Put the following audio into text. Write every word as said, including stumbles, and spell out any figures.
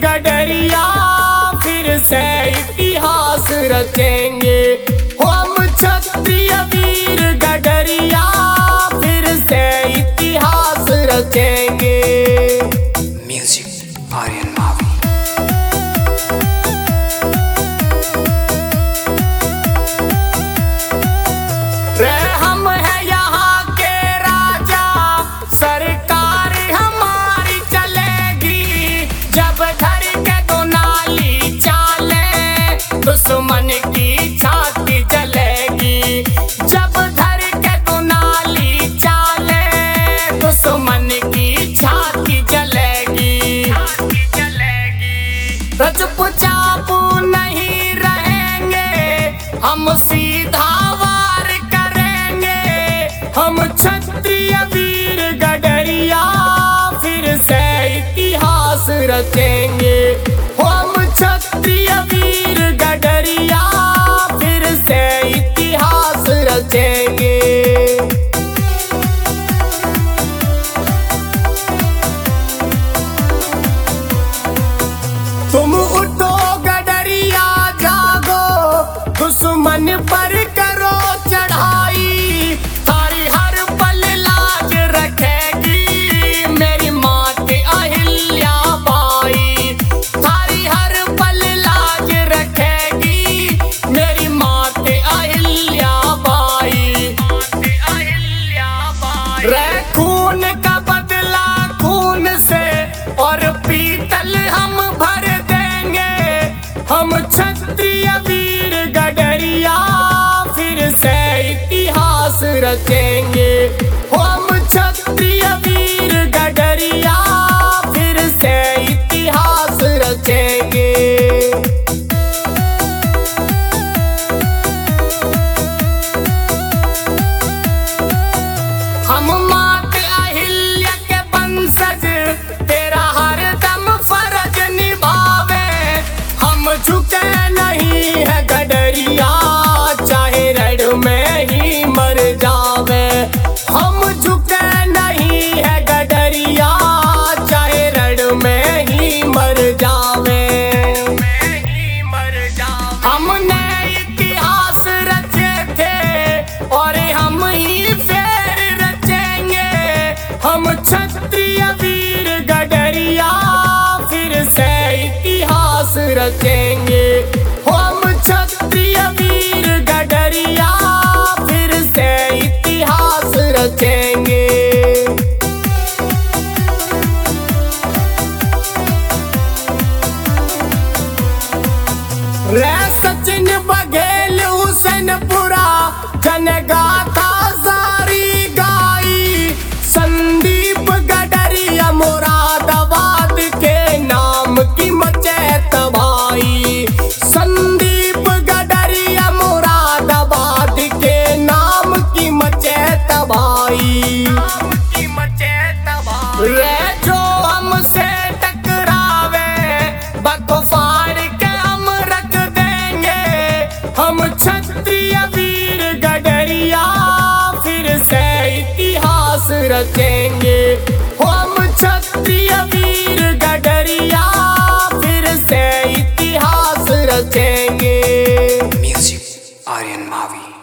गडरिया फिर से इतिहास रचेंगे। हम क्षत्रिय वीर गडरिया फिर से इतिहास रचेंगे। म्यूजिक आर्यन मावी। रे हम है यहाँ के राजा, सरकार हमारी चलेगी। जब धर के दो नाली चाले दुश्मन की छाती जलेगी। जब धर के दो नाली चाले दुश्मन की छाती जलेगी। रजपुचापू नहीं रहेंगे, हम सीधा वार करेंगे। हम क्षत्रिय वीर गडरिया फिर से इतिहास रचेंगे। हम क्षत्रिय वीर गडरिया फिर से इतिहास रचेंगे। तुम उठो गडरिया जागो, दुश्मन पर करो चढ़ाई। थारी हर पल लाज रखेगी मेरी मात अहिल्या बाई। थारी हर पल लाज रखेगी मेरी मात अहिल्या बाई। रे खून का बदला खून से और पीतल हम भर देंगे। हम क्षत्रिय वीर गडरिया फिर से इतिहास रचेंगे। हम क्षत्रिय वीर गडरिया फिर से इतिहास रचेंगे। हम मात अहिल्या के वंशज, तेरा हर दम फर्ज निभावे। हम झुके नहीं है गडरिया, चाहे रण में ही मर जावे। हम झुके नहीं है गडरिया, चाहे रण में ही मर जावे। हमने इतिहास रचे थे और हम ही फेर रचेंगे। हम क्षत्रिय वीर गडरिया फिर से इतिहास रचेंगे। हम क्षत्रिय वीर गडरिया फिर से इतिहास रचेंगे। रे सचिन बघेल हुसैनपुरा जनगाथा सारी गाई। संदीप गडरिया मुरादाबाद के नाम की मचे तबाही। संदीप गडरिया मुरादाबाद के नाम की मचे तबाही। रे जो हमसे टकरावे बको फाड़ के हम रख देंगे। हम क्षत्रिय वीर गडरिया फिर से इतिहास रचेंगे। हम क्षत्रिय वीर गडरिया फिर से इतिहास रचेंगे। म्यूजिक आर्यन मावी।